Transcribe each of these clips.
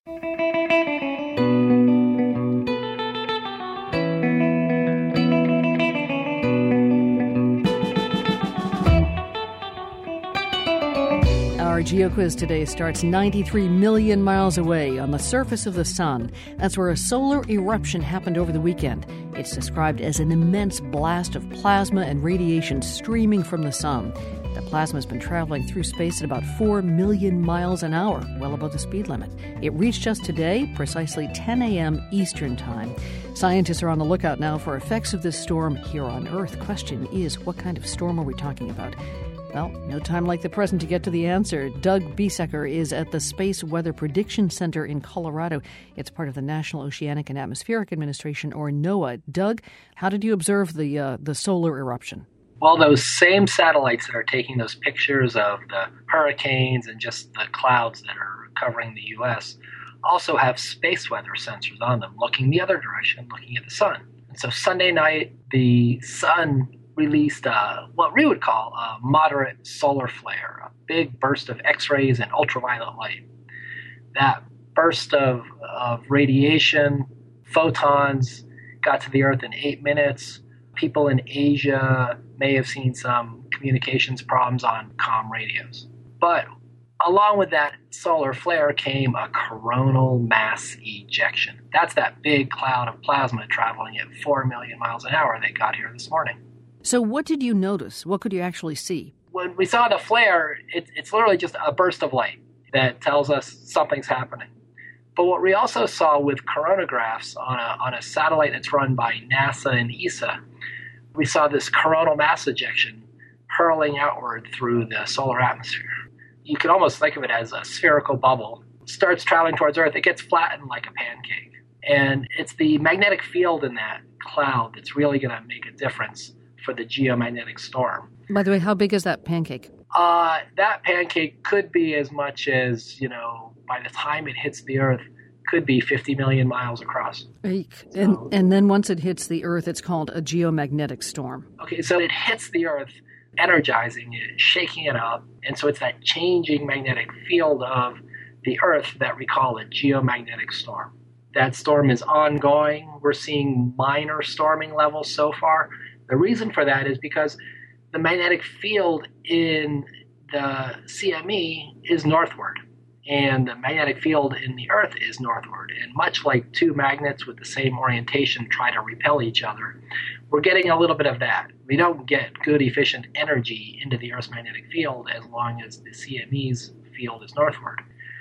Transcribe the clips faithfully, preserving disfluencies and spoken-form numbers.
Our GeoQuiz today starts ninety-three million miles away on the surface of the sun. That's where a solar eruption happened over the weekend. It's described as an immense blast of plasma and radiation streaming from the sun. The plasma has been traveling through space at about four million miles an hour, well above the speed limit. It reached us today, precisely ten a.m. Eastern Time. Scientists are on the lookout now for effects of this storm here on Earth. Question is, what kind of storm are we talking about? Well, no time like the present to get to the answer. Doug Biesecker is at the Space Weather Prediction Center in Colorado. It's part of the National Oceanic and Atmospheric Administration, or NOAA. Doug, how did you observe the uh, the solar eruption? Well, those same satellites that are taking those pictures of the hurricanes and just the clouds that are covering the U S also have space weather sensors on them, looking the other direction, looking at the sun. And so Sunday night, the sun released uh, what we would call a moderate solar flare, a big burst of X-rays and ultraviolet light. That burst of, of radiation, photons, got to the Earth in eight minutes. People in Asia may have seen some communications problems on comm radios. But along with that solar flare came a coronal mass ejection. That's that big cloud of plasma traveling at four million miles an hour that got here this morning. So what did you notice? What could you actually see? When we saw the flare, it, it's literally just a burst of light that tells us something's happening. But what we also saw with coronagraphs on a, on a satellite that's run by NASA and E S A, we saw this coronal mass ejection hurling outward through the solar atmosphere. You can almost think of it as a spherical bubble. It starts traveling towards Earth, it gets flattened like a pancake. And it's the magnetic field in that cloud that's really going to make a difference for the geomagnetic storm. By the way, how big is that pancake? Uh, that pancake could be as much as, you know, by the time it hits the Earth, could be fifty million miles across. And, so, and then once it hits the Earth, it's called a geomagnetic storm. Okay, so it hits the Earth, energizing it, shaking it up, and so it's that changing magnetic field of the Earth that we call a geomagnetic storm. That storm is ongoing. We're seeing minor storming levels so far. The reason for that is because the magnetic field in the C M E is northward, and the magnetic field in the Earth is northward. And much like two magnets with the same orientation try to repel each other, we're getting a little bit of that. We don't get good, efficient energy into the Earth's magnetic field as long as the C M E's field is northward.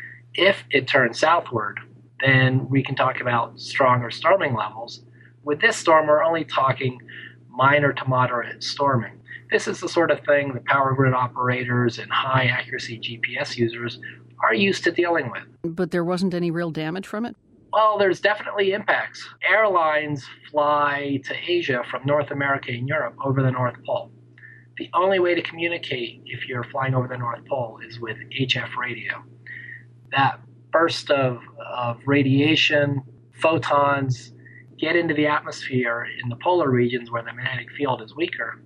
If it turns southward, then we can talk about stronger storming levels. With this storm, we're only talking minor to moderate storming. This is the sort of thing that power grid operators and high-accuracy G P S users are used to dealing with. But there wasn't any real damage from it? Well, there's definitely impacts. Airlines fly to Asia from North America and Europe over the North Pole. The only way to communicate if you're flying over the North Pole is with H F radio. That burst of, of radiation, photons, get into the atmosphere in the polar regions where the magnetic field is weaker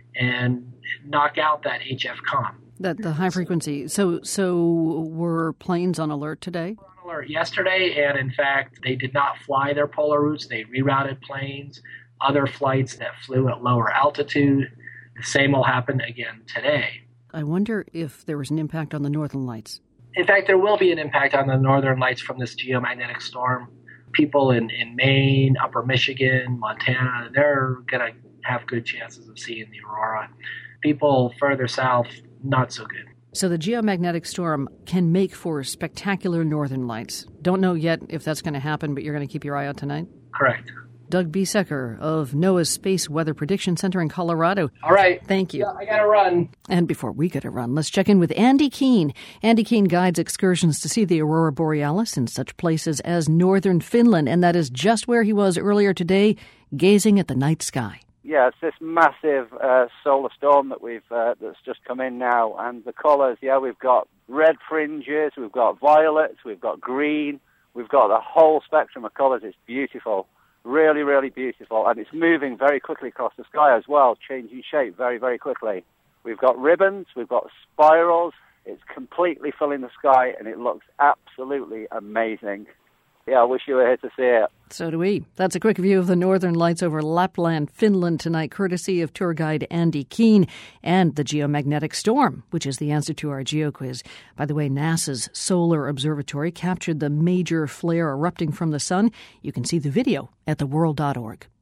and knock out that H F comm. That the high frequency. So so were planes on alert today? On alert yesterday, and in fact, they did not fly their polar routes. They rerouted planes, other flights that flew at lower altitude. The same will happen again today. I wonder if there was an impact on the northern lights. In fact, there will be an impact on the northern lights from this geomagnetic storm. People in, in Maine, Upper Michigan, Montana, they're going to have good chances of seeing the aurora. People further south, not so good. So the geomagnetic storm can make for spectacular northern lights. Don't know yet if that's going to happen, but you're going to keep your eye out tonight? Correct. Doug Biesecker of NOAA's Space Weather Prediction Center in Colorado. All right. Thank you. Yeah, I got to run. And before we get to run, let's check in with Andy Keene. Andy Keene guides excursions to see the aurora borealis in such places as northern Finland, and that is just where he was earlier today, gazing at the night sky. Yeah, it's this massive uh, solar storm that we've uh, that's just come in now, and the colours, yeah, we've got red fringes, we've got violets, we've got green, we've got the whole spectrum of colours. It's beautiful. Really, really beautiful, and it's moving very quickly across the sky as well, changing shape very, very quickly. We've got ribbons, we've got spirals. It's completely filling the sky, and it looks absolutely amazing. Yeah, I wish you were here to see it. So do we. That's a quick view of the northern lights over Lapland, Finland tonight, courtesy of tour guide Andy Keene, and the geomagnetic storm, which is the answer to our GeoQuiz. By the way, NASA's Solar Observatory captured the major flare erupting from the sun. You can see the video at the world dot org.